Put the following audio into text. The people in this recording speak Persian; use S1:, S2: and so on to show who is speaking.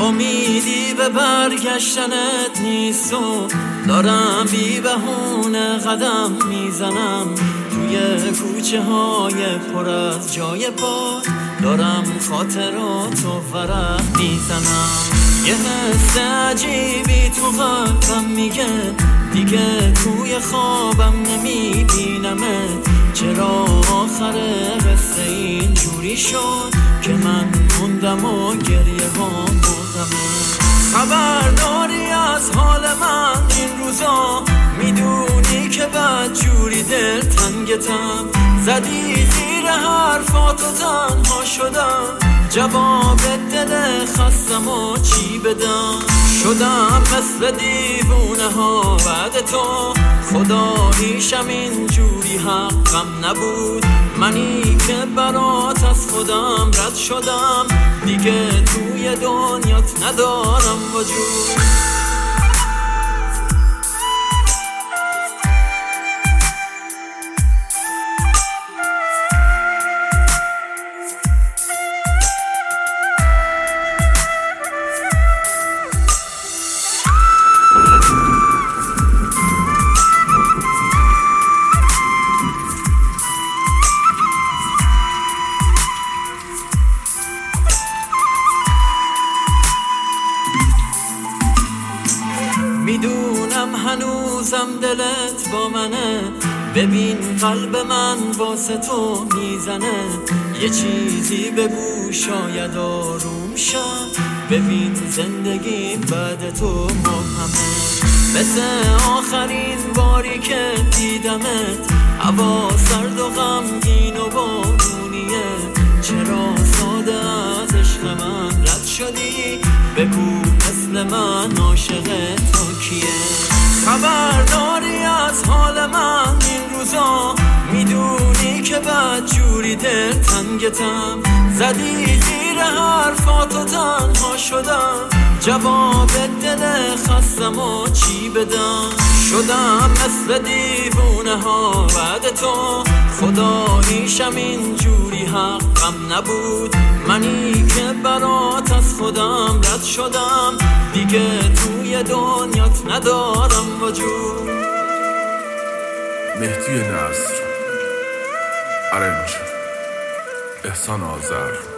S1: امیدی به برگشتنت نیست و دارم بی بهونه قدم میزنم توی کوچه های پر از جای پا، دارم خاطراتو ورق میزنم. یه حس عجیبی تو قلبم میگه دیگه توی خوابم نمیبینمت. چرا آخر قصه اینجوری شد که من موندم و گریه ها بردمه؟ خبر داری از حال من این روزا؟ میدونی که بدجوری دل تنگتم، زدی زیر حرفاتو تنها شدم. جواب دل خستم و چی بدم؟ شدم مثل دیوونه ها بعد تو، خداییشم اینجوری حقم نبود. منی که برات از خودم رد شدم، دیگه توی دنیات ندارم وجود. میدونم هنوزم دلت با منه، ببین قلب من واسه تو میزنه. یه چیزی بگو شاید آروم شم، ببین زندگی بعد تو مبهمه. مثل آخرین باری که دیدمت، هوا سرد و غمگین و بارونیه. چرا ساده از عشق من رد شدی؟ بگو مثل من عاشق تو کیه؟ خبر داری از حال من این روزا؟ میدونی که بدجوری دل تنگتم، زدی زیر حرفاتو تنها شدم. جواب دل خستم و چی بدم؟ شدم مثل دیوونه ها بعد تو، خداییشم اینجوری حقم نبود. منی که برات از خودم رد شدم، دیگه توی دنیات ندارم وجود.
S2: مهدی نصر، ارنج احسان آذر.